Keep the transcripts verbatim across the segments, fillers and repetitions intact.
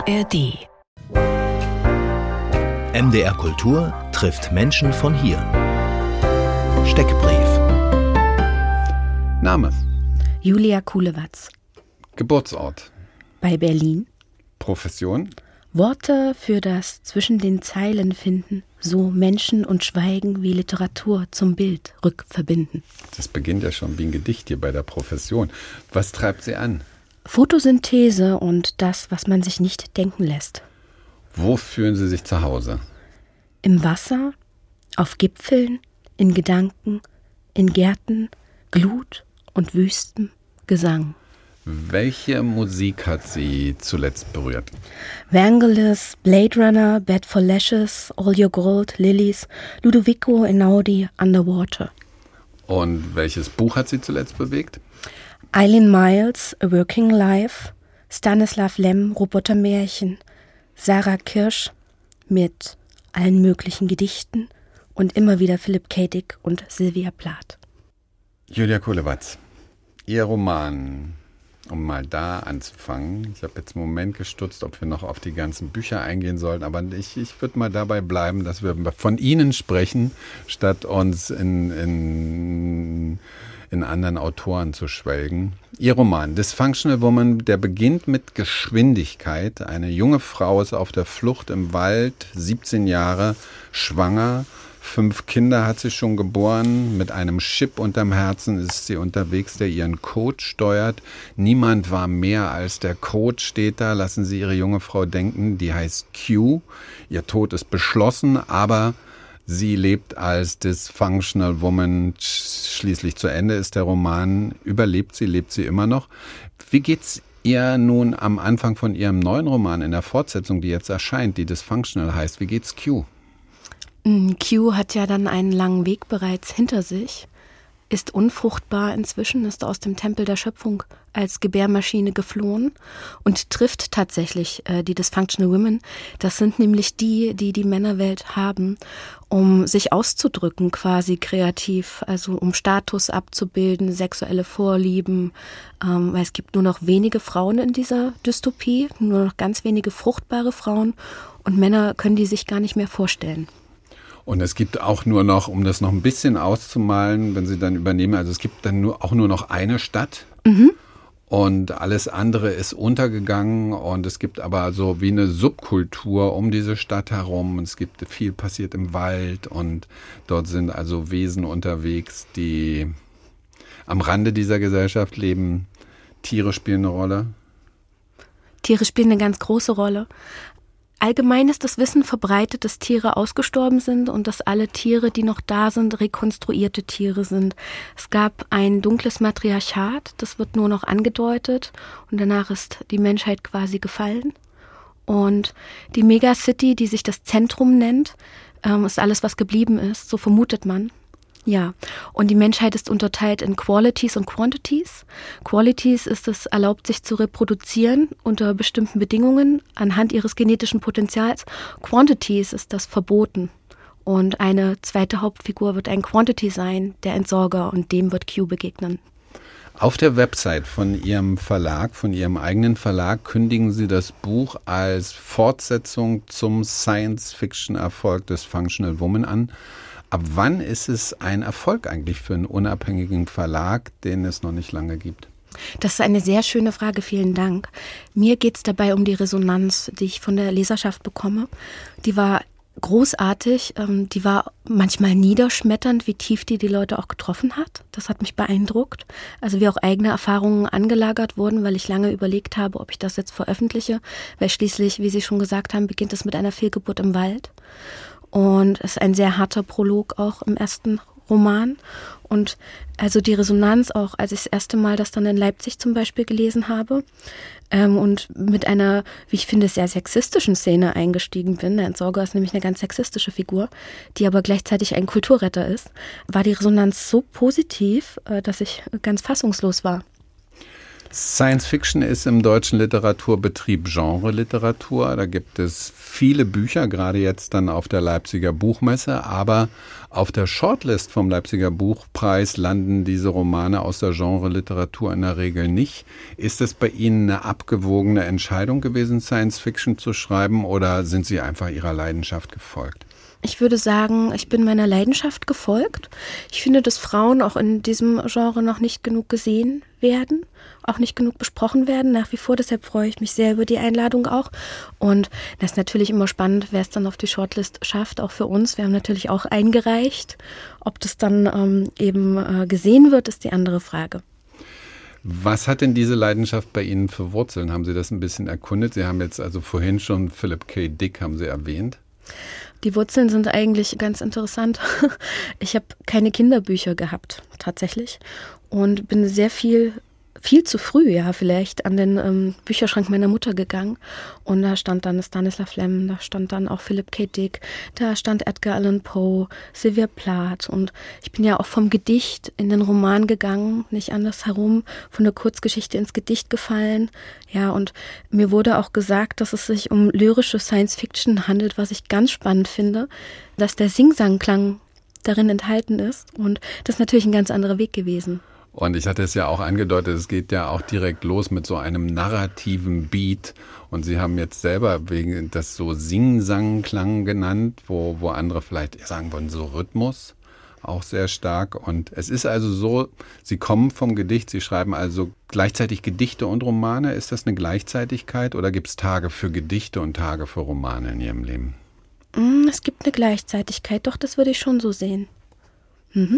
A R D. M D R Kultur trifft Menschen von hier. Steckbrief. Name: Julia Kulewatz. Geburtsort: Bei Berlin. Profession: Worte für das zwischen den Zeilen finden, so Menschen und Schweigen wie Literatur zum Bild rückverbinden. Das beginnt ja schon wie ein Gedicht hier bei der Profession. Was treibt Sie an? Photosynthese und das, was man sich nicht denken lässt. Wo fühlen Sie sich zu Hause? Im Wasser, auf Gipfeln, in Gedanken, in Gärten, Glut und Wüsten, Gesang. Welche Musik hat Sie zuletzt berührt? Vangelis, Blade Runner, Bed for Lashes, All Your Gold, Lilies, Ludovico Einaudi, Underwater. Und welches Buch hat Sie zuletzt bewegt? Eileen Miles, A Working Life, Stanislav Lem, Robotermärchen, Sarah Kirsch mit allen möglichen Gedichten und immer wieder Philipp K. Dick und Sylvia Plath. Julia Kulewatz, Ihr Roman, um mal da anzufangen. Ich habe jetzt einen Moment gestutzt, ob wir noch auf die ganzen Bücher eingehen sollten, aber ich, ich würde mal dabei bleiben, dass wir von Ihnen sprechen, statt uns in, in, in anderen Autoren zu schwelgen. Ihr Roman, Dysfunctional Woman, der beginnt mit Geschwindigkeit. Eine junge Frau ist auf der Flucht im Wald, siebzehn Jahre, schwanger. Fünf Kinder hat sie schon geboren. Mit einem Chip unterm Herzen ist sie unterwegs, der ihren Code steuert. Niemand war mehr als der Code, steht da. Lassen Sie Ihre junge Frau denken, die heißt Q. Ihr Tod ist beschlossen, aber sie lebt als Dysfunctional Woman. Schließlich zu Ende ist der Roman. Überlebt sie, lebt sie immer noch. Wie geht's ihr nun am Anfang von Ihrem neuen Roman, in der Fortsetzung, die jetzt erscheint, die Dysfunctional heißt? Wie geht's Q? Q hat ja dann einen langen Weg bereits hinter sich, ist unfruchtbar inzwischen, ist aus dem Tempel der Schöpfung als Gebärmaschine geflohen und trifft tatsächlich äh, die Dysfunctional Women. Das sind nämlich die, die die Männerwelt haben, um sich auszudrücken quasi kreativ, also um Status abzubilden, sexuelle Vorlieben, ähm, weil es gibt nur noch wenige Frauen in dieser Dystopie, nur noch ganz wenige fruchtbare Frauen und Männer können die sich gar nicht mehr vorstellen. Und es gibt auch nur noch, um das noch ein bisschen auszumalen, wenn Sie dann übernehmen, also es gibt dann nur, auch nur noch eine Stadt mhm. und alles andere ist untergegangen und es gibt aber so wie eine Subkultur um diese Stadt herum. Es gibt viel passiert im Wald und dort sind also Wesen unterwegs, die am Rande dieser Gesellschaft leben. Tiere spielen eine Rolle. Tiere spielen eine ganz große Rolle. Allgemein ist das Wissen verbreitet, dass Tiere ausgestorben sind und dass alle Tiere, die noch da sind, rekonstruierte Tiere sind. Es gab ein dunkles Matriarchat, das wird nur noch angedeutet und danach ist die Menschheit quasi gefallen. Und die Megacity, die sich das Zentrum nennt, ist alles, was geblieben ist, so vermutet man. Ja, und die Menschheit ist unterteilt in Qualities und Quantities. Qualities ist es erlaubt, sich zu reproduzieren unter bestimmten Bedingungen anhand ihres genetischen Potenzials. Quantities ist das verboten. Und eine zweite Hauptfigur wird ein Quantity sein, der Entsorger, und dem wird Q begegnen. Auf der Website von Ihrem Verlag, von Ihrem eigenen Verlag, kündigen Sie das Buch als Fortsetzung zum Science-Fiction-Erfolg des Dysfunctional Woman an. Ab wann ist es ein Erfolg eigentlich für einen unabhängigen Verlag, den es noch nicht lange gibt? Das ist eine sehr schöne Frage, vielen Dank. Mir geht es dabei um die Resonanz, die ich von der Leserschaft bekomme. Die war großartig, die war manchmal niederschmetternd, wie tief die die Leute auch getroffen hat. Das hat mich beeindruckt. Also wie auch eigene Erfahrungen angelagert wurden, weil ich lange überlegt habe, ob ich das jetzt veröffentliche, weil schließlich, wie Sie schon gesagt haben, beginnt es mit einer Fehlgeburt im Wald. Und es ist ein sehr harter Prolog auch im ersten Roman. Und also die Resonanz auch, als ich das erste Mal das dann in Leipzig zum Beispiel gelesen habe ähm, und mit einer, wie ich finde, sehr sexistischen Szene eingestiegen bin. Der Entsorger ist nämlich eine ganz sexistische Figur, die aber gleichzeitig ein Kulturretter ist, war die Resonanz so positiv, äh, dass ich ganz fassungslos war. Science Fiction ist im deutschen Literaturbetrieb Genre-Literatur. Da gibt es viele Bücher, gerade jetzt dann auf der Leipziger Buchmesse. Aber auf der Shortlist vom Leipziger Buchpreis landen diese Romane aus der Genre-Literatur in der Regel nicht. Ist es bei Ihnen eine abgewogene Entscheidung gewesen, Science Fiction zu schreiben, oder sind Sie einfach Ihrer Leidenschaft gefolgt? Ich würde sagen, ich bin meiner Leidenschaft gefolgt. Ich finde, dass Frauen auch in diesem Genre noch nicht genug gesehen werden, auch nicht genug besprochen werden, nach wie vor. Deshalb freue ich mich sehr über die Einladung auch. Und das ist natürlich immer spannend, wer es dann auf die Shortlist schafft, auch für uns. Wir haben natürlich auch eingereicht. Ob das dann ähm, eben äh, gesehen wird, ist die andere Frage. Was hat denn diese Leidenschaft bei Ihnen für Wurzeln? Haben Sie das ein bisschen erkundet? Sie haben jetzt also vorhin schon Philip K. Dick, haben Sie erwähnt. Die Wurzeln sind eigentlich ganz interessant. Ich habe keine Kinderbücher gehabt, tatsächlich. Und bin sehr viel, viel zu früh, ja, vielleicht an den ähm, Bücherschrank meiner Mutter gegangen. Und da stand dann Stanislav Lem, da stand dann auch Philip K. Dick, da stand Edgar Allan Poe, Sylvia Plath. Und ich bin ja auch vom Gedicht in den Roman gegangen, nicht andersherum, von der Kurzgeschichte ins Gedicht gefallen. Ja, und mir wurde auch gesagt, dass es sich um lyrische Science-Fiction handelt, was ich ganz spannend finde, dass der Sing-Sang-Klang darin enthalten ist. Und das ist natürlich ein ganz anderer Weg gewesen. Und ich hatte es ja auch angedeutet, es geht ja auch direkt los mit so einem narrativen Beat. Und Sie haben jetzt selber wegen das so Sing-Sang-Klang genannt, wo, wo andere vielleicht sagen wollen, so Rhythmus, auch sehr stark. Und es ist also so, Sie kommen vom Gedicht, Sie schreiben also gleichzeitig Gedichte und Romane. Ist das eine Gleichzeitigkeit oder gibt es Tage für Gedichte und Tage für Romane in Ihrem Leben? Es gibt eine Gleichzeitigkeit, doch das würde ich schon so sehen. Mhm.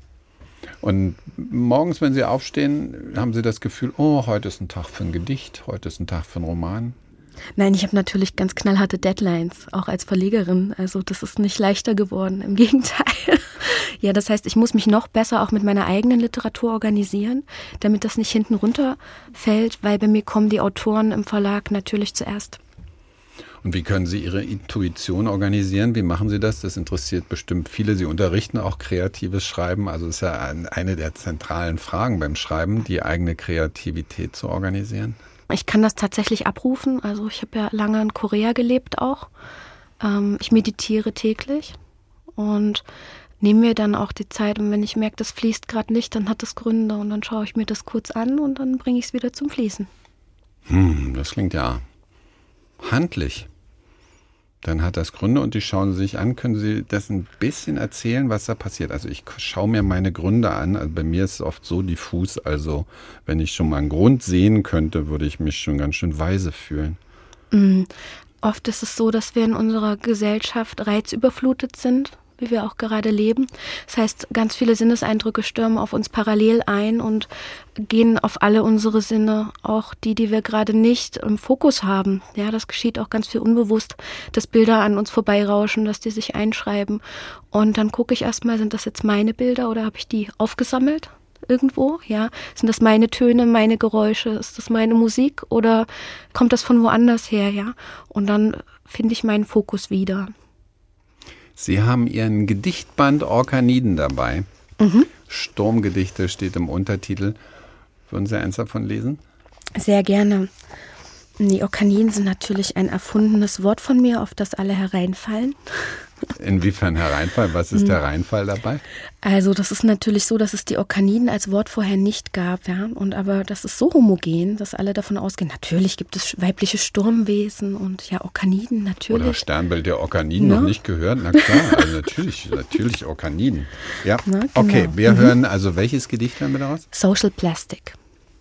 Und morgens, wenn Sie aufstehen, haben Sie das Gefühl, oh, heute ist ein Tag für ein Gedicht, heute ist ein Tag für einen Roman? Nein, ich habe natürlich ganz knallharte Deadlines, auch als Verlegerin. Also das ist nicht leichter geworden, im Gegenteil. Ja, das heißt, ich muss mich noch besser auch mit meiner eigenen Literatur organisieren, damit das nicht hinten runterfällt, weil bei mir kommen die Autoren im Verlag natürlich zuerst. Und wie können Sie Ihre Intuition organisieren? Wie machen Sie das? Das interessiert bestimmt viele. Sie unterrichten auch kreatives Schreiben. Also es ist ja eine der zentralen Fragen beim Schreiben, die eigene Kreativität zu organisieren. Ich kann das tatsächlich abrufen. Also ich habe ja lange in Korea gelebt auch. Ich meditiere täglich und nehme mir dann auch die Zeit. Und wenn ich merke, das fließt gerade nicht, dann hat das Gründe. Und dann schaue ich mir das kurz an und dann bringe ich es wieder zum Fließen. Hm, das klingt ja handlich. Dann hat das Gründe und die schauen Sie sich an. Können Sie das ein bisschen erzählen, was da passiert? Also ich schaue mir meine Gründe an. Also bei mir ist es oft so diffus. Also wenn ich schon mal einen Grund sehen könnte, würde ich mich schon ganz schön weise fühlen. Mm, oft ist es so, dass wir in unserer Gesellschaft reizüberflutet sind, wie wir auch gerade leben. Das heißt, ganz viele Sinneseindrücke stürmen auf uns parallel ein und gehen auf alle unsere Sinne, auch die, die wir gerade nicht im Fokus haben. Ja, das geschieht auch ganz viel unbewusst, dass Bilder an uns vorbeirauschen, dass die sich einschreiben. Und dann gucke ich erstmal, sind das jetzt meine Bilder oder habe ich die aufgesammelt irgendwo? Ja, sind das meine Töne, meine Geräusche? Ist das meine Musik oder kommt das von woanders her? Ja, und dann finde ich meinen Fokus wieder. Sie haben Ihren Gedichtband Orkaniden dabei. Mhm. Sturmgedichte steht im Untertitel. Würden Sie eins davon lesen? Sehr gerne. Die Orkaniden sind natürlich ein erfundenes Wort von mir, auf das alle hereinfallen. Inwiefern Hereinfall? Was ist der Reinfall dabei? Also das ist natürlich so, dass es die Orkaniden als Wort vorher nicht gab, ja. Und aber das ist so homogen, dass alle davon ausgehen, natürlich gibt es weibliche Sturmwesen und ja, Orkaniden, natürlich. Oder Sternbild der Orkaniden, ja. Noch nicht gehört? Na klar, also natürlich, natürlich Orkaniden. Ja, Na, genau. Okay, wir mhm. hören, also welches Gedicht hören wir daraus? Social Plastic.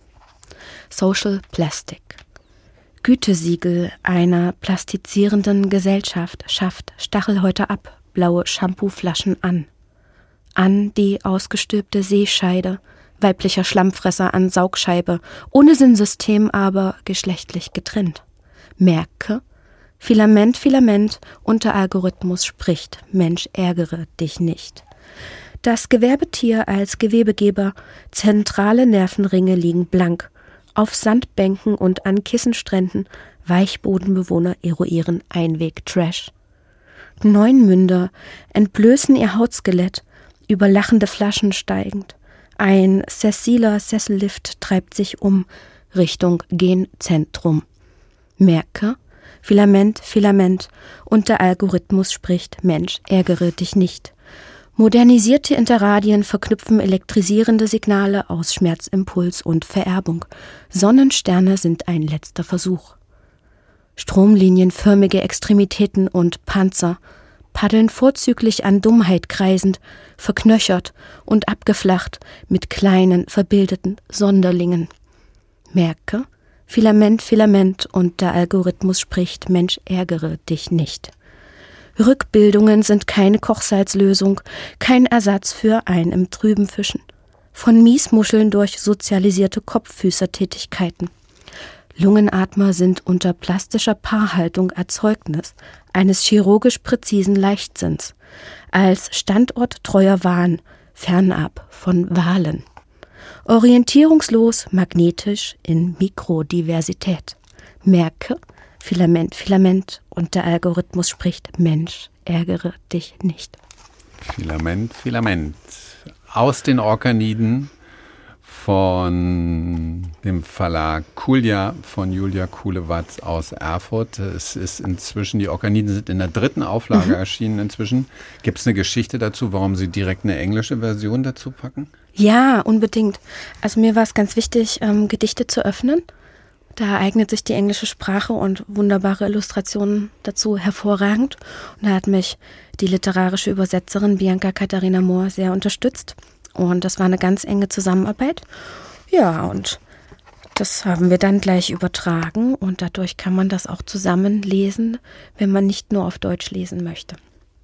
Social Plastic. Gütesiegel einer plastizierenden Gesellschaft schafft Stachelhäute ab, blaue Shampooflaschen an. An die ausgestülpte Seescheide, weiblicher Schlammfresser an Saugscheibe, ohne Sinnsystem, aber geschlechtlich getrennt. Merke, Filament, Filament, unter Algorithmus spricht, Mensch, ärgere dich nicht. Das Gewerbetier als Gewebegeber, zentrale Nervenringe liegen blank. Auf Sandbänken und an Kissenstränden Weichbodenbewohner eruieren Einweg-Trash. Neunmünder entblößen ihr Hautskelett, über lachende Flaschen steigend. Ein sessiler Sessellift treibt sich um, Richtung Genzentrum. Merke, Filament, Filament und der Algorithmus spricht, Mensch, ärgere dich nicht. Modernisierte Interradien verknüpfen elektrisierende Signale aus Schmerzimpuls und Vererbung. Sonnensterne sind ein letzter Versuch. Stromlinienförmige Extremitäten und Panzer paddeln vorzüglich an Dummheit kreisend, verknöchert und abgeflacht mit kleinen, verbildeten Sonderlingen. Merke, Filament, Filament und der Algorithmus spricht, Mensch, ärgere dich nicht. Rückbildungen sind keine Kochsalzlösung, kein Ersatz für ein im Trüben Fischen. Von Miesmuscheln durch sozialisierte Kopffüßertätigkeiten. Lungenatmer sind unter plastischer Paarhaltung Erzeugnis eines chirurgisch präzisen Leichtsinns, als standorttreuer Wahn, fernab von Wahlen. Orientierungslos, magnetisch in Mikrodiversität. Merke, Filament, Filament und der Algorithmus spricht, Mensch, ärgere dich nicht. Filament, Filament. Aus den Orkaniden von dem Verlag Kulja von Julia Kulewatz aus Erfurt. Es ist inzwischen, die Orkaniden sind in der dritten Auflage mhm. erschienen inzwischen. Gibt es eine Geschichte dazu, warum Sie direkt eine englische Version dazu packen? Ja, unbedingt. Also mir war es ganz wichtig, ähm, Gedichte zu öffnen. Da eignet sich die englische Sprache und wunderbare Illustrationen dazu hervorragend. Und da hat mich die literarische Übersetzerin Bianca Katharina Mohr sehr unterstützt. Und das war eine ganz enge Zusammenarbeit. Ja, und das haben wir dann gleich übertragen. Und dadurch kann man das auch zusammen lesen, wenn man nicht nur auf Deutsch lesen möchte.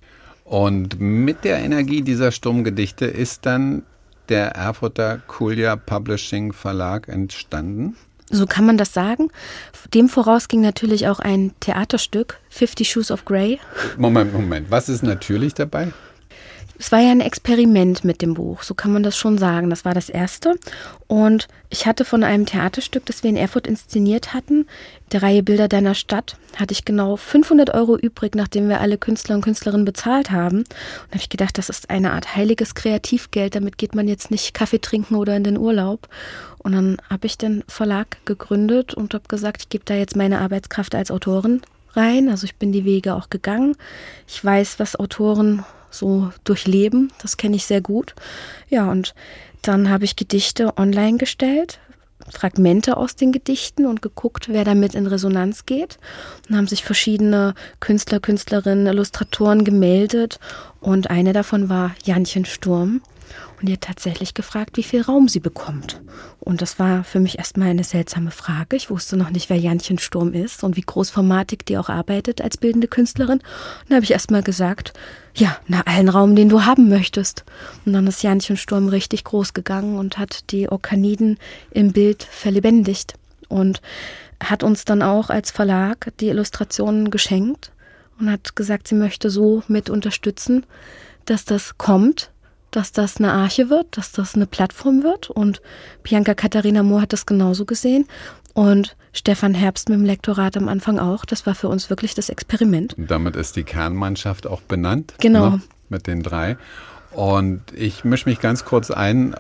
Und mit der Energie dieser Sturmgedichte ist dann der Erfurter Kulja Publishing Verlag entstanden? So kann man das sagen. Dem voraus ging natürlich auch ein Theaterstück, Fifty Shades of Grey. Moment, Moment. Was ist natürlich dabei? Es war ja ein Experiment mit dem Buch, so kann man das schon sagen. Das war das erste. Und ich hatte von einem Theaterstück, das wir in Erfurt inszeniert hatten, der Reihe Bilder deiner Stadt, hatte ich genau fünfhundert Euro übrig, nachdem wir alle Künstler und Künstlerinnen bezahlt haben. Und da habe ich gedacht, das ist eine Art heiliges Kreativgeld, damit geht man jetzt nicht Kaffee trinken oder in den Urlaub. Und dann habe ich den Verlag gegründet und habe gesagt, ich gebe da jetzt meine Arbeitskraft als Autorin rein. Also ich bin die Wege auch gegangen. Ich weiß, was Autoren so durchleben, das kenne ich sehr gut. Ja, und dann habe ich Gedichte online gestellt, Fragmente aus den Gedichten und geguckt, wer damit in Resonanz geht. Und haben sich verschiedene Künstler, Künstlerinnen, Illustratoren gemeldet und eine davon war Janchen Sturm. Und die hat tatsächlich gefragt, wie viel Raum sie bekommt. Und das war für mich erstmal eine seltsame Frage. Ich wusste noch nicht, wer Janchen Sturm ist und wie großformatig die auch arbeitet als bildende Künstlerin. Und da habe ich erstmal gesagt, ja, na, allen Raum, den du haben möchtest. Und dann ist Janchen Sturm richtig groß gegangen und hat die Orkaniden im Bild verlebendigt. Und hat uns dann auch als Verlag die Illustrationen geschenkt und hat gesagt, sie möchte so mit unterstützen, dass das kommt, dass das eine Arche wird, dass das eine Plattform wird. Und Bianca Katharina Mohr hat das genauso gesehen. Und Stefan Herbst mit dem Lektorat am Anfang auch. Das war für uns wirklich das Experiment. Und damit ist die Kernmannschaft auch benannt. Genau. Ne, mit den drei. Und ich mische mich ganz kurz ein,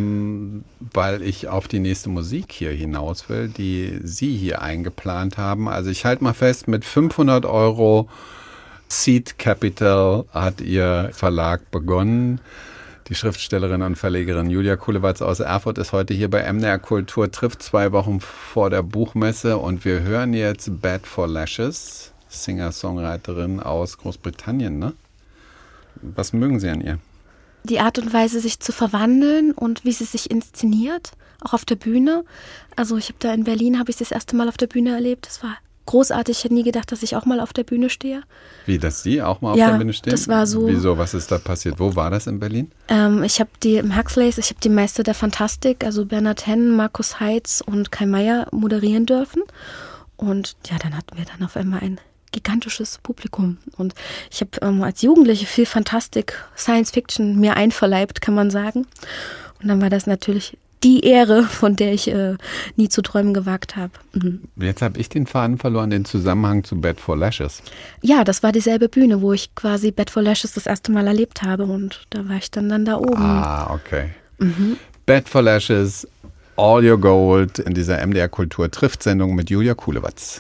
weil ich auf die nächste Musik hier hinaus will, die Sie hier eingeplant haben. Also ich halte mal fest, mit fünfhundert Euro Seed Capital hat Ihr Verlag begonnen. Die Schriftstellerin und Verlegerin Julia Kulewatz aus Erfurt ist heute hier bei M D R Kultur, trifft zwei Wochen vor der Buchmesse und wir hören jetzt Bad for Lashes, Singer-Songwriterin aus Großbritannien, ne? Was mögen Sie an ihr? Die Art und Weise, sich zu verwandeln und wie sie sich inszeniert, auch auf der Bühne. Also ich habe da in Berlin, habe ich das erste Mal auf der Bühne erlebt, das war großartig. Ich hätte nie gedacht, dass ich auch mal auf der Bühne stehe. Wie, dass Sie auch mal auf ja, der Bühne stehen? Das war so. Wieso, was ist da passiert? Wo war das in Berlin? Ähm, ich habe die im Huxleys, ich habe die Meister der Fantastik, also Bernhard Henn, Markus Heitz und Kai Meier moderieren dürfen. Und ja, dann hatten wir dann auf einmal ein gigantisches Publikum. Und ich habe ähm, als Jugendliche viel Fantastik, Science Fiction mir einverleibt, kann man sagen. Und dann war das natürlich die Ehre, von der ich äh, nie zu träumen gewagt habe. Mhm. Jetzt habe ich den Faden verloren, den Zusammenhang zu Bad for Lashes. Ja, das war dieselbe Bühne, wo ich quasi Bad for Lashes das erste Mal erlebt habe und da war ich dann, dann da oben. Ah, okay. Mhm. Bad for Lashes, All Your Gold in dieser M D R Kultur trifft Sendung mit Julia Kulewatz.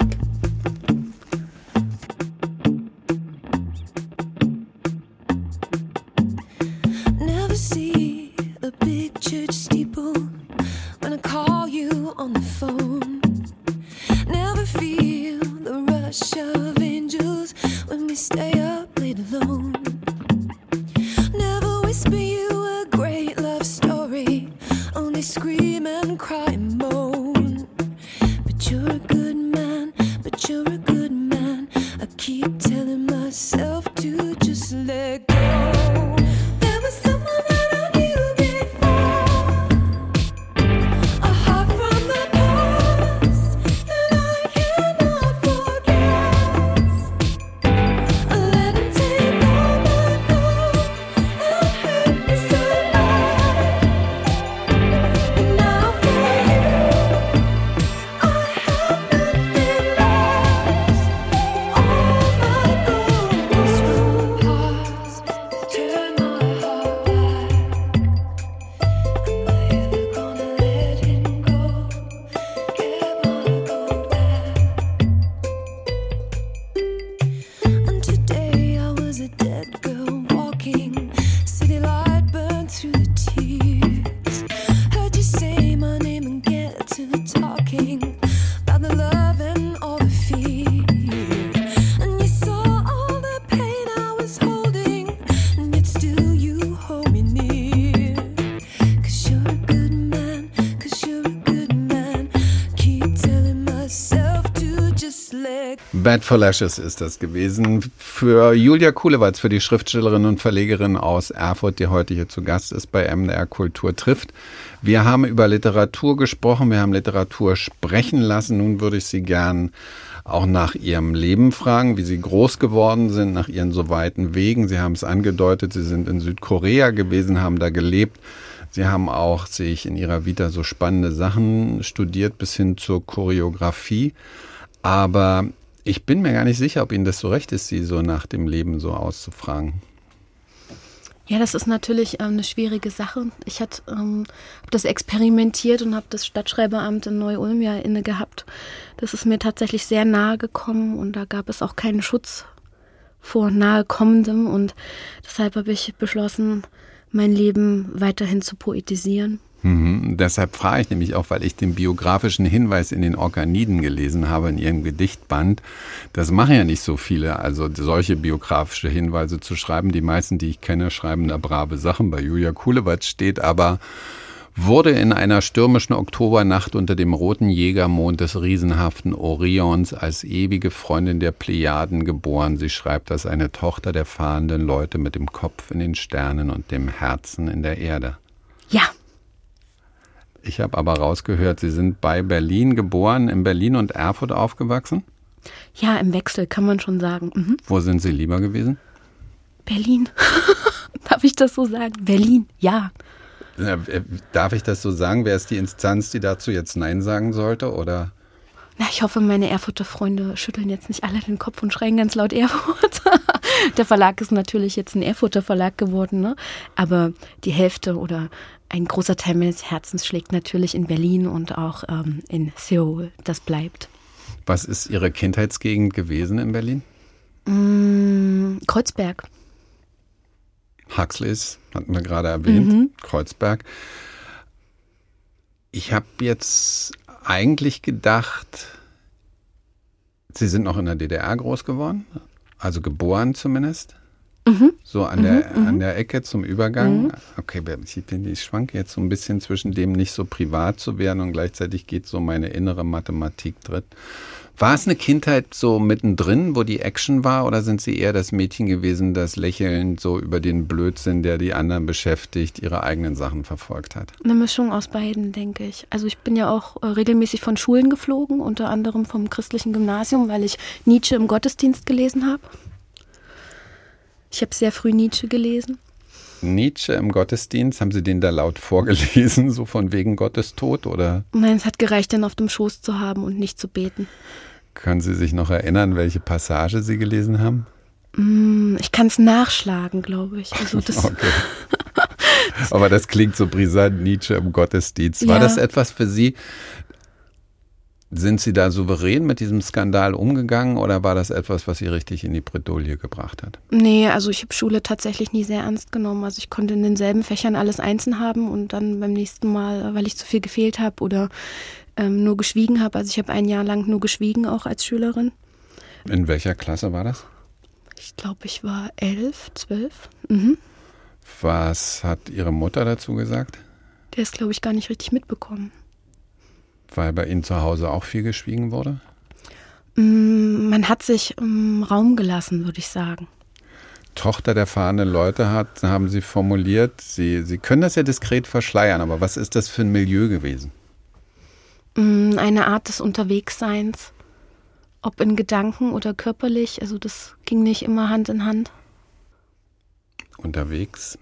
Never see a big church steeple when I call you on the phone. Never feel the rush of angels when we stay up late alone. Never whisper you a great love story, only scream and cry and moan. But you're a good man, but you're a good man. I keep telling myself to just let go. There was someone that I knew before, a heart from the past that I cannot forget. I let him take all my love and hurt me so bad. And now for you, I have nothing left. All my goals from the past turn my heart black. Am I ever gonna let him go? Get my gold back. And today I was a dead girl walking, city light burned through the tears. Heard you say my name and get to talking about the love and all the fear. And you saw all the pain I was holding, and yet still you hold me near. Cause you're a good man, cause you're a good man. Keep telling myself to just let Bad for Lashes ist das gewesen für Julia Kulewatz, für die Schriftstellerin und Verlegerin aus Erfurt, die heute hier zu Gast ist bei M D R Kultur trifft. Wir haben über Literatur gesprochen, wir haben Literatur sprechen lassen. Nun würde ich Sie gern auch nach Ihrem Leben fragen, wie Sie groß geworden sind, nach Ihren so weiten Wegen. Sie haben es angedeutet, Sie sind in Südkorea gewesen, haben da gelebt. Sie haben auch, sehe ich in Ihrer Vita, so spannende Sachen studiert bis hin zur Choreografie. Aber ich bin mir gar nicht sicher, ob Ihnen das so recht ist, Sie so nach dem Leben so auszufragen. Ja, das ist natürlich ähm, eine schwierige Sache. Ich habe ähm, hab das experimentiert und habe das Stadtschreiberamt in Neu-Ulm ja inne gehabt. Das ist mir tatsächlich sehr nahe gekommen und da gab es auch keinen Schutz vor nahe kommendem und deshalb habe ich beschlossen, mein Leben weiterhin zu poetisieren. Mhm. Deshalb frage ich nämlich auch, weil ich den biografischen Hinweis in den Orkaniden gelesen habe, in Ihrem Gedichtband. Das machen ja nicht so viele, also solche biografische Hinweise zu schreiben. Die meisten, die ich kenne, schreiben da brave Sachen. Bei Julia Kulewatz steht aber, wurde in einer stürmischen Oktobernacht unter dem roten Jägermond des riesenhaften Orions als ewige Freundin der Plejaden geboren. Sie schreibt, als eine Tochter der fahrenden Leute mit dem Kopf in den Sternen und dem Herzen in der Erde. Ja. Ich habe aber rausgehört, Sie sind bei Berlin geboren, in Berlin und Erfurt aufgewachsen? Ja, im Wechsel kann man schon sagen. Mhm. Wo sind Sie lieber gewesen? Berlin. Darf ich das so sagen? Berlin, ja. Darf ich das so sagen? Wer ist die Instanz, die dazu jetzt Nein sagen sollte, oder? Na, ich hoffe, meine Erfurter Freunde schütteln jetzt nicht alle den Kopf und schreien ganz laut Erfurt. Der Verlag ist natürlich jetzt ein Erfurter Verlag geworden, ne? Aber die Hälfte oder ein großer Teil meines Herzens schlägt natürlich in Berlin und auch ähm, in Seoul. Das bleibt. Was ist Ihre Kindheitsgegend gewesen in Berlin? Mm, Kreuzberg. Huxleys, hatten wir gerade erwähnt, mhm. Kreuzberg. Ich habe jetzt eigentlich gedacht, Sie sind noch in der D D R groß geworden, also geboren zumindest. Mhm. So an der, mhm. an der Ecke zum Übergang. Mhm. Okay, ich, bin, ich schwanke jetzt so ein bisschen zwischen dem, nicht so privat zu werden und gleichzeitig geht so meine innere Mathematik drin. War es eine Kindheit so mittendrin, wo die Action war, oder sind Sie eher das Mädchen gewesen, das lächelnd so über den Blödsinn, der die anderen beschäftigt, ihre eigenen Sachen verfolgt hat? Eine Mischung aus beiden, denke ich. Also ich bin ja auch äh, regelmäßig von Schulen geflogen, unter anderem vom christlichen Gymnasium, weil ich Nietzsche im Gottesdienst gelesen habe. Ich habe sehr früh Nietzsche gelesen. Nietzsche im Gottesdienst, haben Sie den da laut vorgelesen, so von wegen Gottes Tod, oder? Nein, es hat gereicht, den auf dem Schoß zu haben und nicht zu beten. Können Sie sich noch erinnern, welche Passage Sie gelesen haben? Mm, ich kann es nachschlagen, glaube ich. Also das, okay. Aber das klingt so brisant, Nietzsche im Gottesdienst. War Ja. das etwas für Sie? Sind Sie da souverän mit diesem Skandal umgegangen oder war das etwas, was Sie richtig in die Bredouille gebracht hat? Nee, also ich habe Schule tatsächlich nie sehr ernst genommen. Also ich konnte in denselben Fächern alles einzeln haben und dann beim nächsten Mal, weil ich zu viel gefehlt habe oder ähm, nur geschwiegen habe. Also ich habe ein Jahr lang nur geschwiegen, auch als Schülerin. In welcher Klasse war das? Ich glaube, ich war elf, zwölf. Mhm. Was hat Ihre Mutter dazu gesagt? Der ist, glaube ich, gar nicht richtig mitbekommen. Weil bei Ihnen zu Hause auch viel geschwiegen wurde? Mm, Man hat sich um, Raum gelassen, würde ich sagen. Tochter der fahrenden Leute hat, haben Sie formuliert, Sie, Sie können das ja diskret verschleiern, aber was ist das für ein Milieu gewesen? Mm, Eine Art des Unterwegsseins, ob in Gedanken oder körperlich, also das ging nicht immer Hand in Hand. Unterwegs?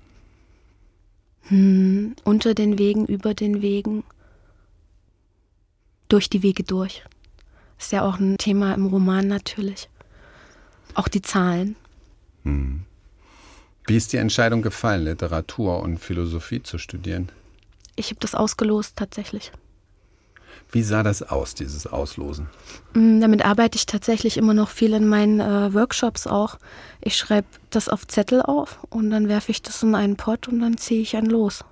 Hm, unter den Wegen, über den Wegen, durch die Wege durch. Ist ja auch ein Thema im Roman natürlich. Auch die Zahlen. Hm. Wie ist die Entscheidung gefallen, Literatur und Philosophie zu studieren? Ich habe das ausgelost tatsächlich. Wie sah das aus, dieses Auslosen? Mm, Damit arbeite ich tatsächlich immer noch viel in meinen äh, Workshops auch. Ich schreibe das auf Zettel auf und dann werfe ich das in einen Pott und dann ziehe ich einen los.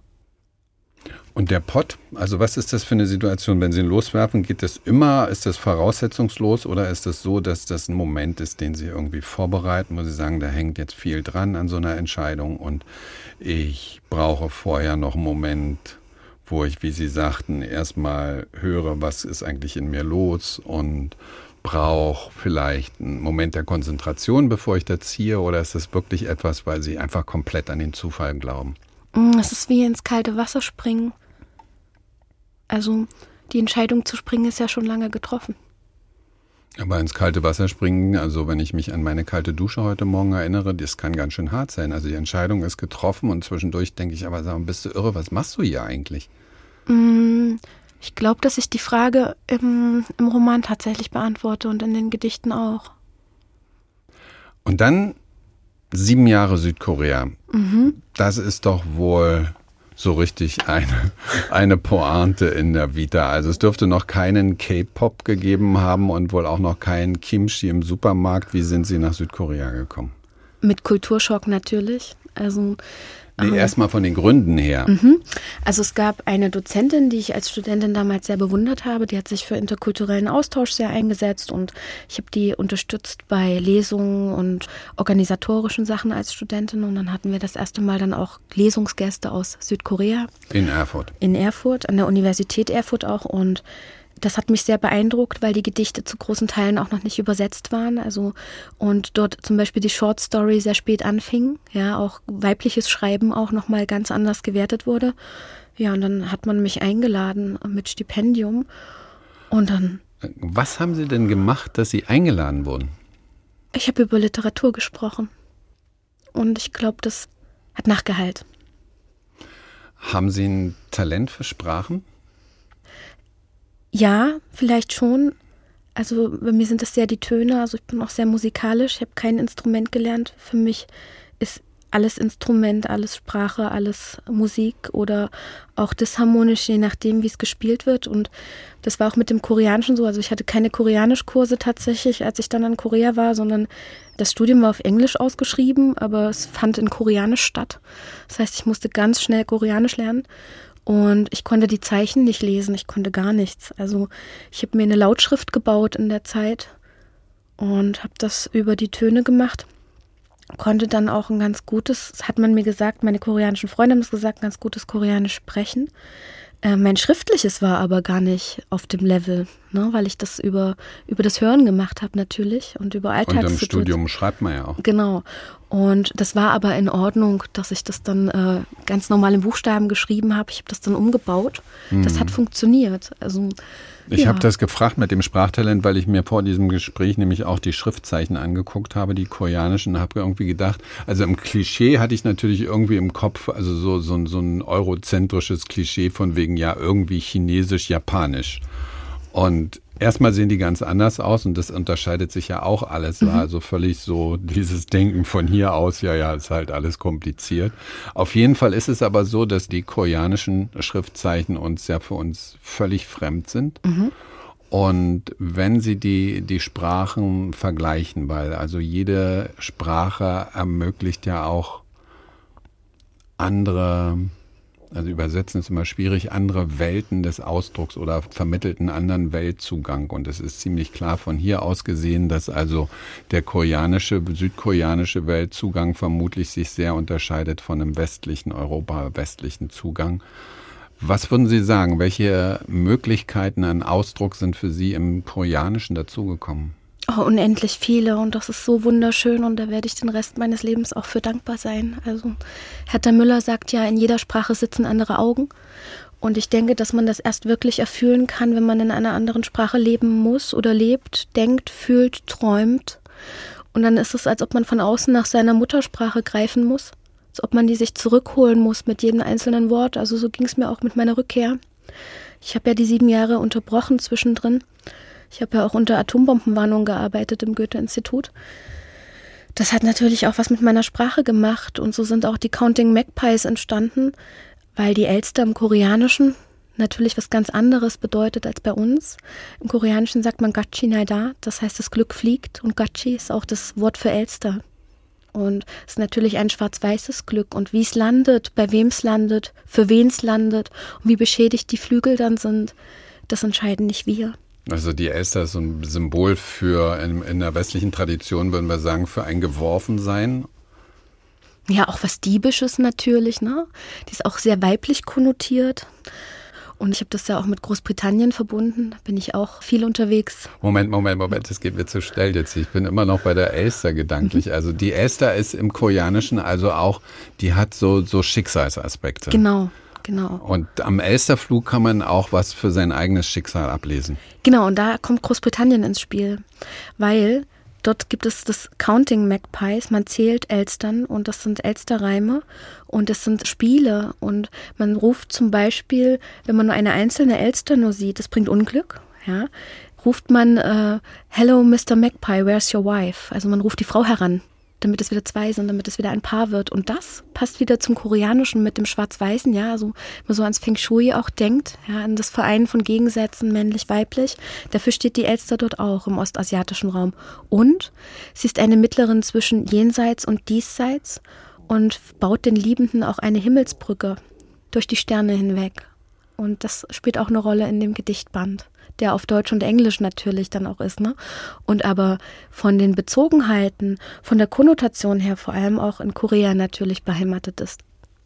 Und der Pott, also was ist das für eine Situation, wenn Sie ihn loswerfen? Geht das immer, ist das voraussetzungslos oder ist das so, dass das ein Moment ist, den Sie irgendwie vorbereiten, wo Sie sagen, da hängt jetzt viel dran an so einer Entscheidung und ich brauche vorher noch einen Moment, wo ich, wie Sie sagten, erstmal höre, was ist eigentlich in mir los und brauche vielleicht einen Moment der Konzentration, bevor ich da ziehe, oder ist das wirklich etwas, weil Sie einfach komplett an den Zufall glauben? Es ist wie ins kalte Wasser springen. Also die Entscheidung zu springen ist ja schon lange getroffen. Aber ins kalte Wasser springen, also wenn ich mich an meine kalte Dusche heute Morgen erinnere, das kann ganz schön hart sein. Also die Entscheidung ist getroffen und zwischendurch denke ich, aber sag mal, bist du irre, was machst du hier eigentlich? Ich glaube, dass ich die Frage im, im Roman tatsächlich beantworte und in den Gedichten auch. Und dann sieben Jahre Südkorea. Mhm. Das ist doch wohl so richtig eine, eine Pointe in der Vita. Also es dürfte noch keinen K-Pop gegeben haben und wohl auch noch keinen Kimchi im Supermarkt. Wie sind Sie nach Südkorea gekommen? Mit Kulturschock natürlich. Also Nee, erstmal von den Gründen her. Mhm. Also es gab eine Dozentin, die ich als Studentin damals sehr bewundert habe, die hat sich für interkulturellen Austausch sehr eingesetzt und ich habe die unterstützt bei Lesungen und organisatorischen Sachen als Studentin und dann hatten wir das erste Mal dann auch Lesungsgäste aus Südkorea. In Erfurt. In Erfurt, an der Universität Erfurt auch und das hat mich sehr beeindruckt, weil die Gedichte zu großen Teilen auch noch nicht übersetzt waren. Also und dort zum Beispiel die Short Story sehr spät anfing. Ja, auch weibliches Schreiben auch nochmal ganz anders gewertet wurde. Ja, und dann hat man mich eingeladen mit Stipendium. Und dann. Was haben Sie denn gemacht, dass Sie eingeladen wurden? Ich habe über Literatur gesprochen. Und ich glaube, das hat nachgehalt. Haben Sie ein Talent für Sprachen? Ja, vielleicht schon. Also bei mir sind das sehr die Töne. Also ich bin auch sehr musikalisch. Ich habe kein Instrument gelernt. Für mich ist alles Instrument, alles Sprache, alles Musik oder auch disharmonisch, je nachdem, wie es gespielt wird. Und das war auch mit dem Koreanischen so. Also ich hatte keine Koreanischkurse tatsächlich, als ich dann in Korea war, sondern das Studium war auf Englisch ausgeschrieben, aber es fand in Koreanisch statt. Das heißt, ich musste ganz schnell Koreanisch lernen. Und ich konnte die Zeichen nicht lesen, ich konnte gar nichts. Also ich habe mir eine Lautschrift gebaut in der Zeit und habe das über die Töne gemacht. Konnte dann auch ein ganz gutes, das hat man mir gesagt, meine koreanischen Freunde haben es gesagt, ein ganz gutes Koreanisch sprechen. Äh, mein Schriftliches war aber gar nicht auf dem Level, ne, weil ich das über, über das Hören gemacht habe natürlich und über Alltagssituationen. Und im Studium schreibt man ja auch. Genau. Und das war aber in Ordnung, dass ich das dann äh, ganz normal in Buchstaben geschrieben habe. Ich habe das dann umgebaut. Hm. Das hat funktioniert. Also Ich ja. habe das gefragt mit dem Sprachtalent, weil ich mir vor diesem Gespräch nämlich auch die Schriftzeichen angeguckt habe, die koreanischen, und habe irgendwie gedacht, also im Klischee hatte ich natürlich irgendwie im Kopf, also so, so, so ein eurozentrisches Klischee von wegen, ja, irgendwie chinesisch, japanisch. Und erstmal sehen die ganz anders aus und das unterscheidet sich ja auch alles. Mhm. Also völlig so dieses Denken von hier aus, ja, ja, ist halt alles kompliziert. Auf jeden Fall ist es aber so, dass die koreanischen Schriftzeichen uns ja für uns völlig fremd sind. Mhm. Und wenn Sie die, die Sprachen vergleichen, weil also jede Sprache ermöglicht ja auch andere, also übersetzen ist immer schwierig, andere Welten des Ausdrucks oder vermittelt einen anderen Weltzugang. Und es ist ziemlich klar von hier aus gesehen, dass also der koreanische, südkoreanische Weltzugang vermutlich sich sehr unterscheidet von einem westlichen, Europa-westlichen Zugang. Was würden Sie sagen, welche Möglichkeiten an Ausdruck sind für Sie im Koreanischen dazugekommen? Oh, unendlich viele und das ist so wunderschön und da werde ich den Rest meines Lebens auch für dankbar sein. Also Hertha Müller sagt ja, in jeder Sprache sitzen andere Augen und ich denke, dass man das erst wirklich erfüllen kann, wenn man in einer anderen Sprache leben muss oder lebt, denkt, fühlt, träumt und dann ist es, als ob man von außen nach seiner Muttersprache greifen muss, als ob man die sich zurückholen muss mit jedem einzelnen Wort. Also so ging es mir auch mit meiner Rückkehr. Ich habe ja die sieben Jahre unterbrochen zwischendrin. Ich habe ja auch unter Atombombenwarnung gearbeitet im Goethe-Institut. Das hat natürlich auch was mit meiner Sprache gemacht und so sind auch die Counting Magpies entstanden, weil die Elster im Koreanischen natürlich was ganz anderes bedeutet als bei uns. Im Koreanischen sagt man Gachi naida, das heißt das Glück fliegt und Gachi ist auch das Wort für Elster. Und es ist natürlich ein schwarz-weißes Glück und wie es landet, bei wem es landet, für wen es landet und wie beschädigt die Flügel dann sind, das entscheiden nicht wir. Also die Elster ist so ein Symbol für, in, in der westlichen Tradition würden wir sagen, für ein Geworfensein. Ja, auch was Diebisches natürlich, ne? Die ist auch sehr weiblich konnotiert. Und ich habe das ja auch mit Großbritannien verbunden, da bin ich auch viel unterwegs. Moment, Moment, Moment, das geht mir zu schnell jetzt. Ich bin immer noch bei der Elster gedanklich. Mhm. Also die Elster ist im Koreanischen also auch, die hat so, so Schicksalsaspekte. Genau. Genau. Und am Elsterflug kann man auch was für sein eigenes Schicksal ablesen. Genau, und da kommt Großbritannien ins Spiel, weil dort gibt es das Counting Magpies, man zählt Elstern und das sind Elsterreime und das sind Spiele und man ruft zum Beispiel, wenn man nur eine einzelne Elster nur sieht, das bringt Unglück, ja, ruft man äh, Hello Mister Magpie, where's your wife? Also man ruft die Frau heran, damit es wieder zwei sind, damit es wieder ein Paar wird. Und das passt wieder zum Koreanischen mit dem Schwarz-Weißen, ja, also wenn man so ans Feng Shui auch denkt, ja, an das Vereinen von Gegensätzen, männlich-weiblich. Dafür steht die Elster dort auch im ostasiatischen Raum. Und sie ist eine Mittlerin zwischen Jenseits und Diesseits und baut den Liebenden auch eine Himmelsbrücke durch die Sterne hinweg. Und das spielt auch eine Rolle in dem Gedichtband, der auf Deutsch und Englisch natürlich dann auch ist, ne? Und aber von den Bezogenheiten, von der Konnotation her vor allem auch in Korea natürlich beheimatet ist.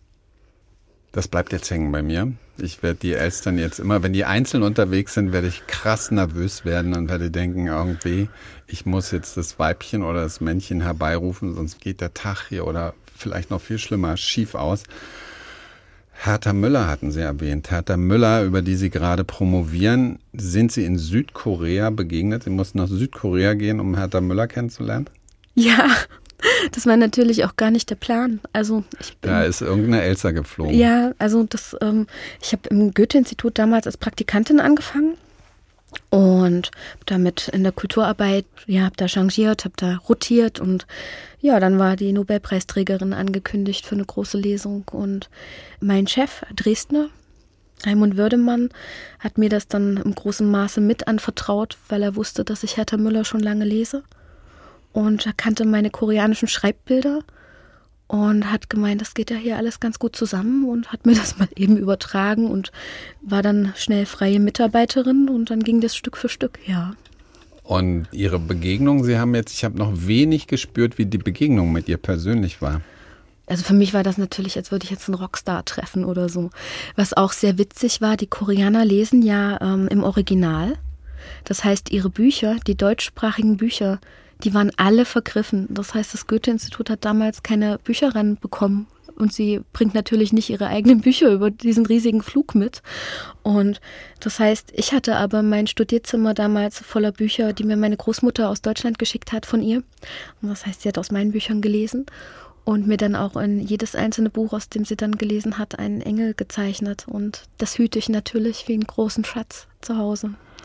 Das bleibt jetzt hängen bei mir. Ich werde die Elstern jetzt immer, wenn die einzeln unterwegs sind, werde ich krass nervös werden und werde denken, irgendwie, ich muss jetzt das Weibchen oder das Männchen herbeirufen, sonst geht der Tag hier oder vielleicht noch viel schlimmer schief aus. Hertha Müller hatten Sie erwähnt. Hertha Müller, über die Sie gerade promovieren, sind Sie in Südkorea begegnet? Sie mussten nach Südkorea gehen, um Hertha Müller kennenzulernen? Ja, das war natürlich auch gar nicht der Plan. Also ich bin, da ist irgendeine Elster geflogen. Ja, also das, ähm, ich habe im Goethe-Institut damals als Praktikantin angefangen und habe damit in der Kulturarbeit, ja, habe da changiert, habe da rotiert und ja, dann war die Nobelpreisträgerin angekündigt für eine große Lesung und mein Chef, Dresdner, Raimund Würdemann, hat mir das dann im großen Maße mit anvertraut, weil er wusste, dass ich Hertha Müller schon lange lese und er kannte meine koreanischen Schreibbilder und hat gemeint, das geht ja hier alles ganz gut zusammen und hat mir das mal eben übertragen und war dann schnell freie Mitarbeiterin und dann ging das Stück für Stück, ja. Und Ihre Begegnung, Sie haben jetzt, ich habe noch wenig gespürt, wie die Begegnung mit ihr persönlich war. Also für mich war das natürlich, als würde ich jetzt einen Rockstar treffen oder so. Was auch sehr witzig war, die Koreaner lesen ja ähm, im Original. Das heißt, ihre Bücher, die deutschsprachigen Bücher, die waren alle vergriffen. Das heißt, das Goethe-Institut hat damals keine Bücher ranbekommen. Und sie bringt natürlich nicht ihre eigenen Bücher über diesen riesigen Flug mit. Und das heißt, ich hatte aber mein Studierzimmer damals voller Bücher, die mir meine Großmutter aus Deutschland geschickt hat von ihr. Und das heißt, sie hat aus meinen Büchern gelesen und mir dann auch in jedes einzelne Buch, aus dem sie dann gelesen hat, einen Engel gezeichnet. Und das hüte ich natürlich wie einen großen Schatz zu Hause.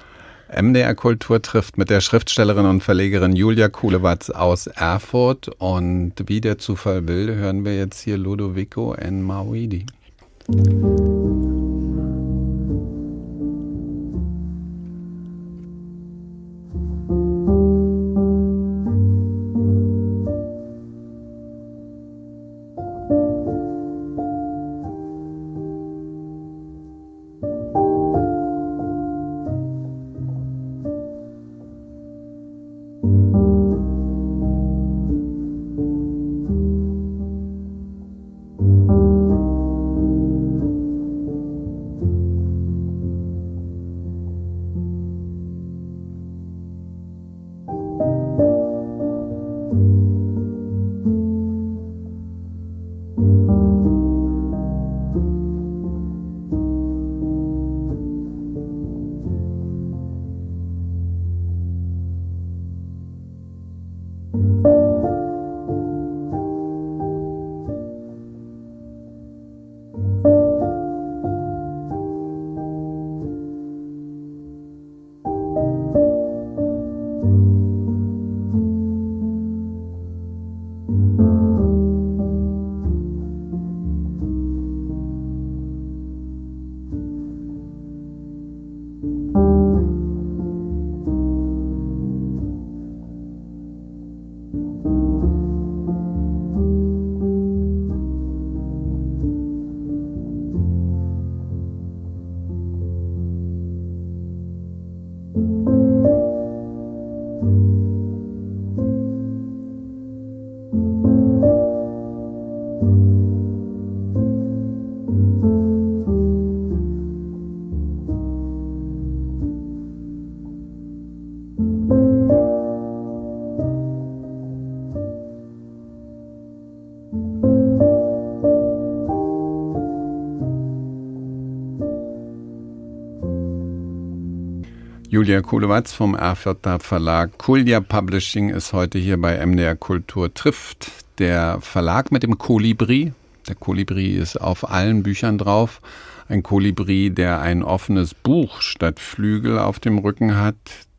M D R Kultur trifft mit der Schriftstellerin und Verlegerin Julia Kulewatz aus Erfurt. Und wie der Zufall will, hören wir jetzt hier Ludovico Einaudi. Julia Kulewatz vom Erfurter Verlag Kulja Publishing ist heute hier bei M D R Kultur trifft. Der Verlag mit dem Kolibri. Der Kolibri ist auf allen Büchern drauf. Ein Kolibri, der ein offenes Buch statt Flügel auf dem Rücken hat.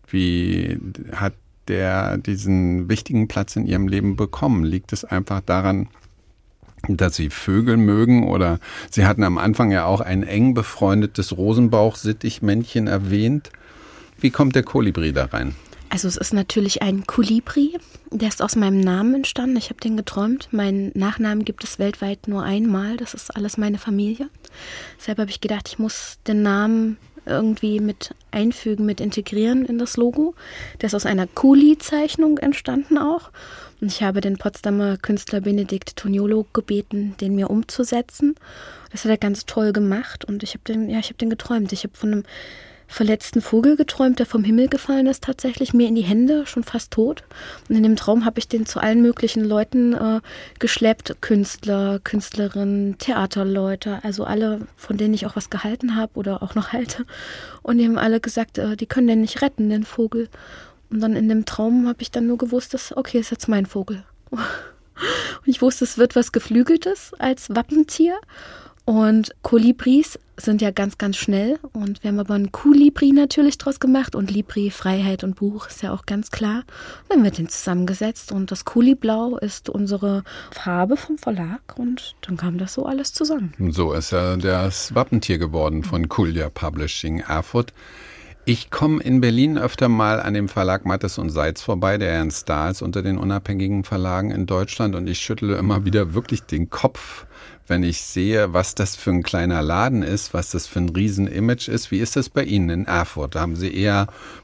Wie hat der diesen wichtigen Platz in ihrem Leben bekommen? Liegt es einfach daran, dass Sie Vögel mögen, oder Sie hatten am Anfang ja auch ein eng befreundetes Rosenbauch-Sittichmännchen erwähnt. Wie kommt der Kolibri da rein? Also es ist natürlich ein Kolibri, der ist aus meinem Namen entstanden. Ich habe den geträumt. Meinen Nachnamen gibt es weltweit nur einmal. Das ist alles meine Familie. Deshalb habe ich gedacht, ich muss den Namen irgendwie mit einfügen, mit integrieren in das Logo. Der ist aus einer Kuli-Zeichnung entstanden auch. Und ich habe den Potsdamer Künstler Benedikt Toniolo gebeten, den mir umzusetzen. Das hat er ganz toll gemacht und ich habe den, ja, ich habe den geträumt. Ich habe von einem verletzten Vogel geträumt, der vom Himmel gefallen ist, tatsächlich mir in die Hände, schon fast tot. Und in dem Traum habe ich den zu allen möglichen Leuten äh, geschleppt, Künstler, Künstlerinnen, Theaterleute, also alle, von denen ich auch was gehalten habe oder auch noch halte. Und die haben alle gesagt, äh, die können den nicht retten, den Vogel. Und dann in dem Traum habe ich dann nur gewusst, dass, okay, ist jetzt mein Vogel. Und ich wusste, es wird was Geflügeltes als Wappentier. Und Kolibris sind ja ganz, ganz schnell. Und wir haben aber ein Kolibri natürlich draus gemacht. Und Libri, Freiheit und Buch ist ja auch ganz klar. Und dann haben wir den zusammengesetzt. Und das Koliblau ist unsere Farbe vom Verlag. Und dann kam das so alles zusammen. So ist ja das Wappentier geworden von Kulja Publishing Erfurt. Ich komme in Berlin öfter mal an dem Verlag Mattes und Seitz vorbei, der ein Star ist unter den unabhängigen Verlagen in Deutschland. Und ich schüttle immer wieder wirklich den Kopf, wenn ich sehe, was das für ein kleiner Laden ist, was das für ein Riesen-Image ist. Wie ist das bei Ihnen in Erfurt? Haben Sie eher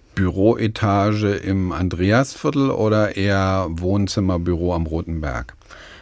Büroetage im Andreasviertel oder eher Wohnzimmerbüro am Roten Berg?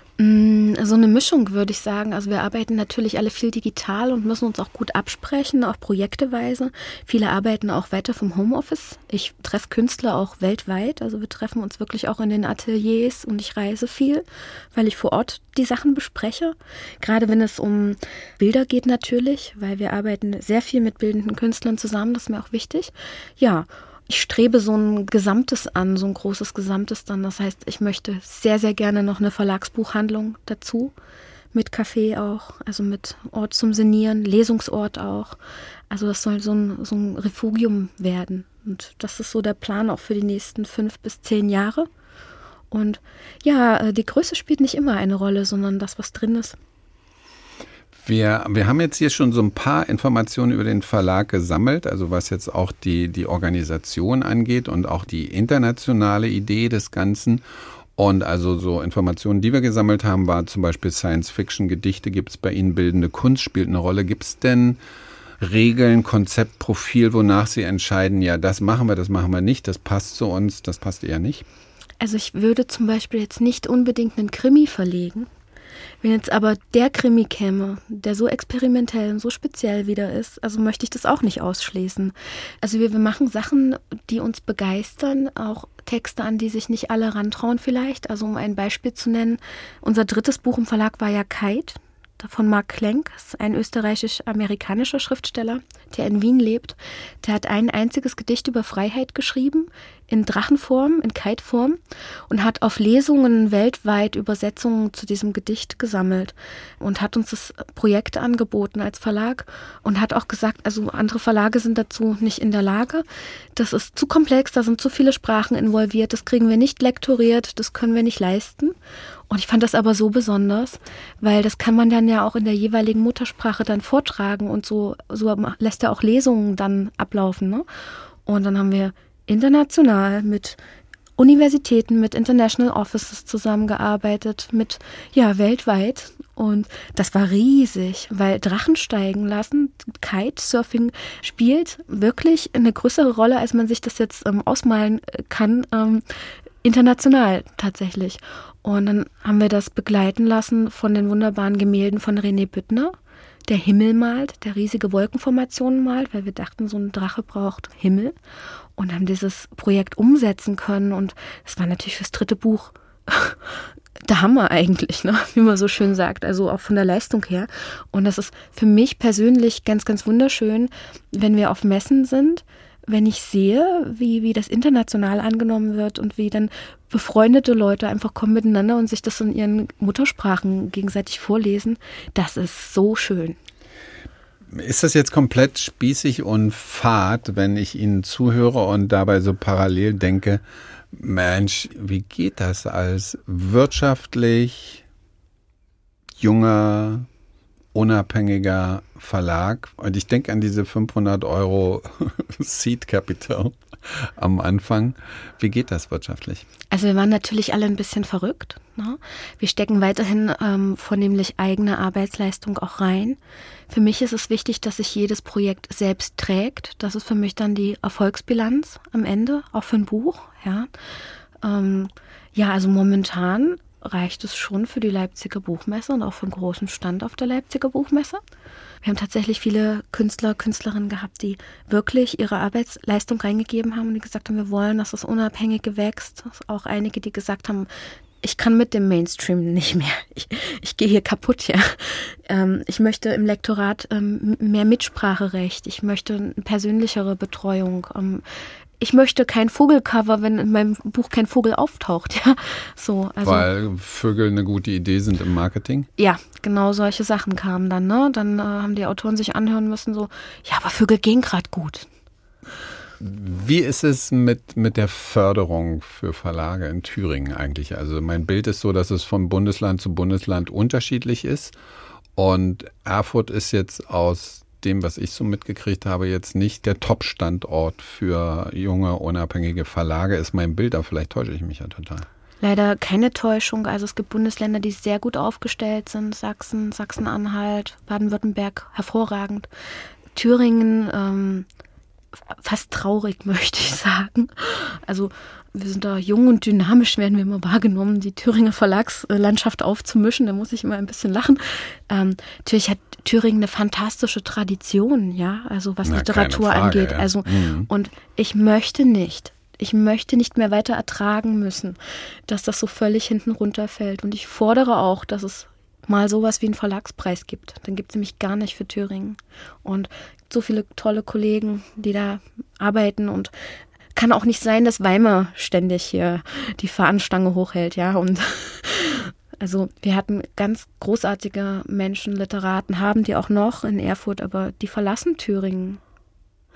So eine Mischung, würde ich sagen. Also wir arbeiten natürlich alle viel digital und müssen uns auch gut absprechen, auch projekteweise. Viele arbeiten auch weiter vom Homeoffice. Ich treffe Künstler auch weltweit. Also wir treffen uns wirklich auch in den Ateliers und ich reise viel, weil ich vor Ort die Sachen bespreche. Gerade wenn es um Bilder geht natürlich, weil wir arbeiten sehr viel mit bildenden Künstlern zusammen. Das ist mir auch wichtig. Ja, ich strebe so ein Gesamtes an, so ein großes Gesamtes dann. Das heißt, ich möchte sehr, sehr gerne noch eine Verlagsbuchhandlung dazu, mit Café auch, also mit Ort zum Sinnieren, Lesungsort auch. Also das soll so ein, so ein Refugium werden, Und das ist so der Plan auch für die nächsten fünf bis zehn Jahre. Und ja, die Größe spielt nicht immer eine Rolle, sondern das, was drin ist. Wir, wir haben jetzt hier schon so ein paar Informationen über den Verlag gesammelt, also was jetzt auch die, die Organisation angeht und auch die internationale Idee des Ganzen. Und also so Informationen, die wir gesammelt haben, war zum Beispiel Science-Fiction, Gedichte gibt es bei Ihnen, bildende Kunst spielt eine Rolle. Gibt es denn Regeln, Konzept, Profil, wonach Sie entscheiden, ja, das machen wir, das machen wir nicht, das passt zu uns, das passt eher nicht? Also ich würde zum Beispiel jetzt nicht unbedingt einen Krimi verlegen. Wenn jetzt aber der Krimi käme, der so experimentell und so speziell wieder ist, also möchte ich das auch nicht ausschließen. Also wir, wir machen Sachen, die uns begeistern, auch Texte, an die sich nicht alle rantrauen vielleicht. Also um ein Beispiel zu nennen, unser drittes Buch im Verlag war ja Kite von Marc Klenk, das ist ein österreichisch-amerikanischer Schriftsteller, der in Wien lebt. Der hat ein einziges Gedicht über Freiheit geschrieben, in Drachenform, in Kite-Form und hat auf Lesungen weltweit Übersetzungen zu diesem Gedicht gesammelt und hat uns das Projekt angeboten als Verlag und hat auch gesagt, also andere Verlage sind dazu nicht in der Lage. Das ist zu komplex, da sind zu viele Sprachen involviert, das kriegen wir nicht lektoriert, das können wir nicht leisten. Und ich fand das aber so besonders, weil das kann man dann ja auch in der jeweiligen Muttersprache dann vortragen und so, so lässt er auch Lesungen dann ablaufen, ne? Und dann haben wir international mit Universitäten, mit International Offices zusammengearbeitet, mit, ja, weltweit. Und das war riesig, weil Drachen steigen lassen, Kitesurfing spielt wirklich eine größere Rolle, als man sich das jetzt ähm, ausmalen kann, ähm, international tatsächlich. Und dann haben wir das begleiten lassen von den wunderbaren Gemälden von René Büttner, der Himmel malt, der riesige Wolkenformationen malt, weil wir dachten, so ein Drache braucht Himmel. Und haben dieses Projekt umsetzen können. Und es war natürlich fürs dritte Buch der Hammer eigentlich, ne? Wie man so schön sagt, also auch von der Leistung her. Und das ist für mich persönlich ganz, ganz wunderschön, wenn wir auf Messen sind, wenn ich sehe, wie, wie das international angenommen wird und wie dann befreundete Leute einfach kommen miteinander und sich das in ihren Muttersprachen gegenseitig vorlesen. Das ist so schön. Ist das jetzt komplett spießig und fad, wenn ich Ihnen zuhöre und dabei so parallel denke, Mensch, wie geht das als wirtschaftlich junger, unabhängiger Verlag? Und ich denke an diese fünfhundert Euro Seed Capital am Anfang. Wie geht das wirtschaftlich? Also wir waren natürlich alle ein bisschen verrückt, ne? Wir stecken weiterhin ähm, vornehmlich eigene Arbeitsleistung auch rein. Für mich ist es wichtig, dass sich jedes Projekt selbst trägt. Das ist für mich dann die Erfolgsbilanz am Ende, auch für ein Buch. Ja, ähm, ja, also momentan reicht es schon für die Leipziger Buchmesse und auch für einen großen Stand auf der Leipziger Buchmesse. Wir haben tatsächlich viele Künstler, Künstlerinnen gehabt, die wirklich ihre Arbeitsleistung reingegeben haben und die gesagt haben, wir wollen, dass das Unabhängige wächst. Auch einige, die gesagt haben, ich kann mit dem Mainstream nicht mehr. Ich, ich gehe hier kaputt, ja. Ähm, ich möchte im Lektorat ähm, mehr Mitspracherecht. Ich möchte eine persönlichere Betreuung. Ähm, ich möchte kein Vogelcover, wenn in meinem Buch kein Vogel auftaucht, ja. So, also, weil Vögel eine gute Idee sind im Marketing? Ja, genau solche Sachen kamen dann, ne? Dann äh, haben die Autoren sich anhören müssen, so, ja, aber Vögel gehen gerade gut. Wie ist es mit, mit der Förderung für Verlage in Thüringen eigentlich? Also mein Bild ist so, dass es von Bundesland zu Bundesland unterschiedlich ist. Und Erfurt ist jetzt aus dem, was ich so mitgekriegt habe, jetzt nicht der Top-Standort für junge, unabhängige Verlage. Ist mein Bild, aber vielleicht täusche ich mich ja total. Leider keine Täuschung. Also es gibt Bundesländer, die sehr gut aufgestellt sind. Sachsen, Sachsen-Anhalt, Baden-Württemberg, hervorragend. Thüringen, ähm, fast traurig, möchte ich sagen. Also wir sind da jung und dynamisch, werden wir immer wahrgenommen, die Thüringer Verlagslandschaft aufzumischen. Da muss ich immer ein bisschen lachen. Ähm, natürlich hat Thüringen eine fantastische Tradition, ja, also was Na, Literatur keine Frage, angeht. ja. Also Mhm. und ich möchte nicht, ich möchte nicht mehr weiter ertragen müssen, dass das so völlig hinten runterfällt. Und ich fordere auch, dass es mal sowas wie einen Verlagspreis gibt. Den gibt es nämlich gar nicht für Thüringen. Und so viele tolle Kollegen, die da arbeiten und kann auch nicht sein, dass Weimar ständig hier die Fahnenstange hochhält, ja. Und also wir hatten ganz großartige Menschen, Literaten, haben die auch noch in Erfurt, aber die verlassen Thüringen.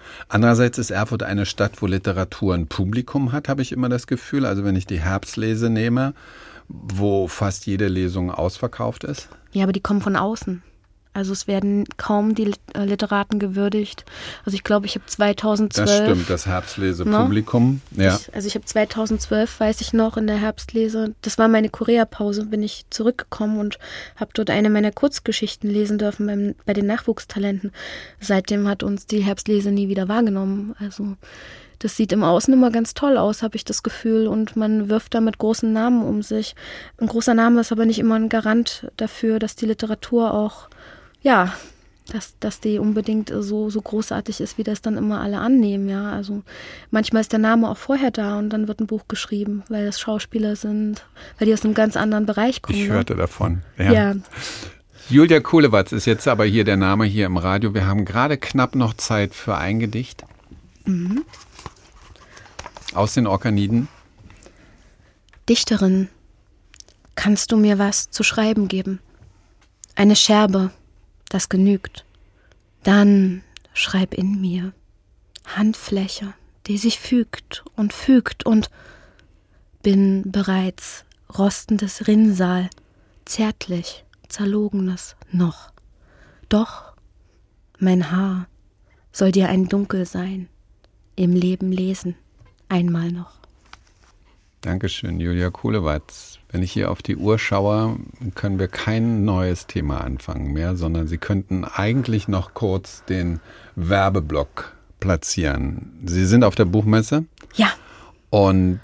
Andererseits ist Erfurt eine Stadt, wo Literatur ein Publikum hat, habe ich immer das Gefühl. Also wenn ich die Herbstlese nehme, wo fast jede Lesung ausverkauft ist. Ja, aber die kommen von außen. Also es werden kaum die Literaten gewürdigt. Also ich glaube, ich habe zweitausendzwölf... Das stimmt, das Herbstlesepublikum. No? Ja. Ich, also ich habe zweitausendzwölf, weiß ich noch, in der Herbstlese, das war meine Koreapause, bin ich zurückgekommen und habe dort eine meiner Kurzgeschichten lesen dürfen beim, bei den Nachwuchstalenten. Seitdem hat uns die Herbstlese nie wieder wahrgenommen. Also das sieht im Außen immer ganz toll aus, habe ich das Gefühl. Und man wirft da mit großen Namen um sich. Ein großer Name ist aber nicht immer ein Garant dafür, dass die Literatur auch, ja, dass, dass die unbedingt so, so großartig ist, wie das dann immer alle annehmen. Ja, also manchmal ist der Name auch vorher da und dann wird ein Buch geschrieben, weil das Schauspieler sind, weil die aus einem ganz anderen Bereich kommen. Ich ne? hörte davon. Ja. ja. Julia Kulewatz ist jetzt aber hier der Name hier im Radio. Wir haben gerade knapp noch Zeit für ein Gedicht. Mhm. Aus den Orkaniden. Dichterin, kannst du mir was zu schreiben geben? Eine Scherbe, das genügt. Dann schreib in mir. Handfläche, die sich fügt und fügt und bin bereits rostendes Rinnsal, zärtlich, zerlogenes noch. Doch mein Haar soll dir ein Dunkel sein, im Leben lesen. Einmal noch. Dankeschön, Julia Kulewatz. Wenn ich hier auf die Uhr schaue, können wir kein neues Thema anfangen mehr, sondern Sie könnten eigentlich noch kurz den Werbeblock platzieren. Sie sind auf der Buchmesse? Ja. Und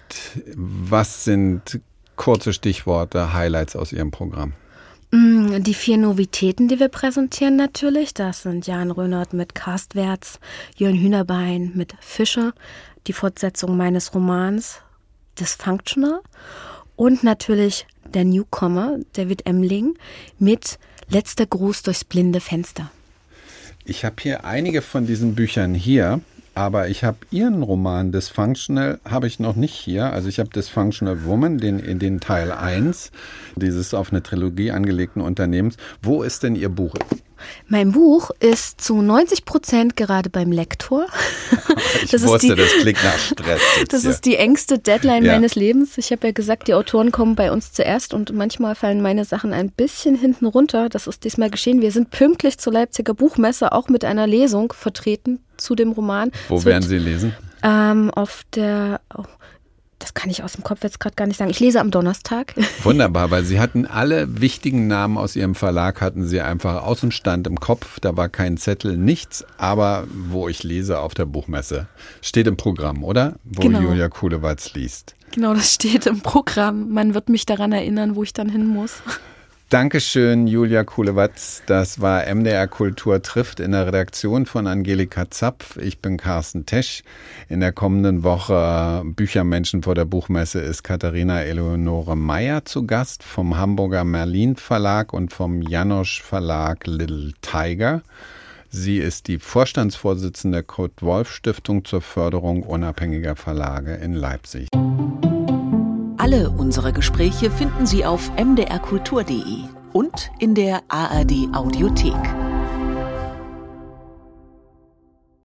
was sind kurze Stichworte, Highlights aus Ihrem Programm? Die vier Novitäten, die wir präsentieren natürlich, das sind Jan Rönert mit Karstwärts, Jörn Hühnerbein mit Fischer, die Fortsetzung meines Romans Dysfunctional und natürlich der Newcomer David Emling mit Letzter Gruß durchs blinde Fenster. Ich habe hier einige von diesen Büchern hier, aber ich habe Ihren Roman Dysfunctional habe ich noch nicht hier. Also ich habe Dysfunctional Woman, den, in den Teil eins dieses auf eine Trilogie angelegten Unternehmens. Wo ist denn Ihr Buch? Mein Buch ist zu neunzig Prozent gerade beim Lektor. Ich das wusste, die, das klingt nach Stress. Das hier. ist die engste Deadline ja. meines Lebens. Ich habe ja gesagt, die Autoren kommen bei uns zuerst und manchmal fallen meine Sachen ein bisschen hinten runter. Das ist diesmal geschehen. Wir sind pünktlich zur Leipziger Buchmesse auch mit einer Lesung vertreten zu dem Roman. Wo es werden wird, Sie lesen? Ähm, auf der... Oh, das kann ich aus dem Kopf jetzt gerade gar nicht sagen. Ich lese am Donnerstag. Wunderbar, weil Sie hatten alle wichtigen Namen aus Ihrem Verlag, hatten Sie einfach Außenstand im Kopf. Da war kein Zettel, nichts. Aber wo ich lese auf der Buchmesse, steht im Programm, oder? Wo genau. Julia Kulewatz liest. Genau, das steht im Programm. Man wird mich daran erinnern, wo ich dann hin muss. Dankeschön, Julia Kulewatz. Das war M D R Kultur trifft in der Redaktion von Angelika Zapf. Ich bin Carsten Tesch. In der kommenden Woche Büchermenschen vor der Buchmesse ist Katharina Eleonore Meyer zu Gast vom Hamburger Merlin Verlag und vom Janosch Verlag Little Tiger. Sie ist die Vorstandsvorsitzende der Kurt-Wolf-Stiftung zur Förderung unabhängiger Verlage in Leipzig. Alle unsere Gespräche finden Sie auf m d r kultur punkt d e und in der A R D Audiothek.